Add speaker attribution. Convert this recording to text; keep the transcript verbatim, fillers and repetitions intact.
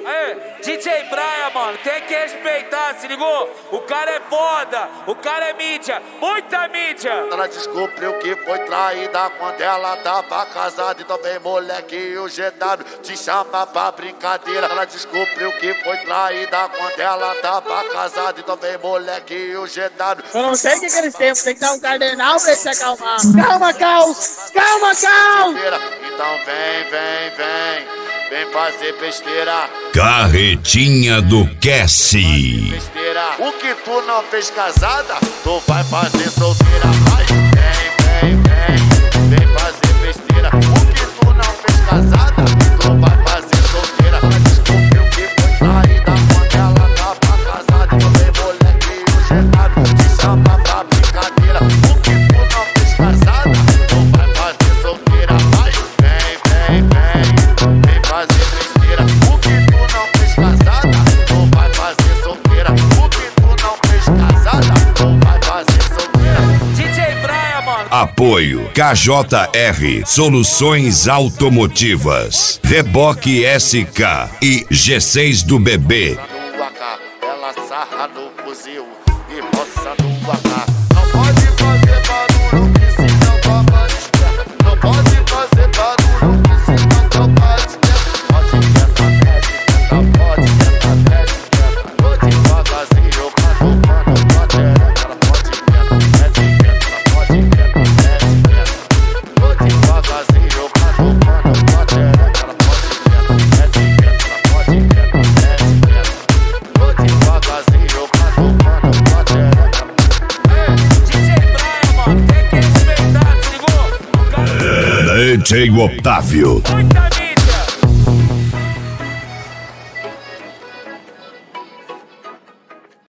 Speaker 1: Aê, D J Brian, mano, tem que respeitar, se ligou? O cara é foda, o cara é mídia, muita mídia.
Speaker 2: Ela descobriu que foi traída quando ela tava casada. Então vem moleque e o G W te chama pra brincadeira. Ela descobriu que foi traída quando ela tava casada. Então vem moleque e o G W.
Speaker 3: Eu não sei o que, que eles têm, tem que dar um cardenal pra eles se acalmar. Calma, Caos! Calma, Caos!
Speaker 2: Então vem, vem, vem. Vem fazer besteira.
Speaker 4: Carretinha do Cassie.
Speaker 2: Besteira. O que tu não fez casada, tu vai fazer solteira. Vai, vem, vem, vem. Vem fazer besteira. O que tu não fez casada, tu vai fazer solteira. Ela descobriu que foi traída quando ela tava casada. Então vem moleque e o G W te chama pra brincadeira. O que tu não fez casada, tu vai fazer solteira. Vai, vem, vem, vem. Vem fazer besteira. O que tu não fez casada, tu vai fazer solteira. O que tu não fez casada, tu vai fazer solteira.
Speaker 1: D J Brian, mano.
Speaker 4: Apoio K J R Soluções Automotivas, Reboque S K e G seis do Bebê.
Speaker 2: Ela sarra no fuzil e roça no A K. Não pode fazer barulho que senão toma desperta. Não pode fazer barulho que senão toma desperta. Pode tentar, mete, pode tentar, mete, tô devagarzinho pra tomando uma tereca. Ela pode tentar, mete, ela pode tentar, mete, tô devagarzinho pra tomando uma tereca. Ela pode tentar, mete, ela pode tentar, mete, tô devagarzinho pra tomando uma tereca.
Speaker 1: D J Brian, mano, tem que respeitar, se ligou? O cara
Speaker 4: D J Otávio.
Speaker 1: muita mídia.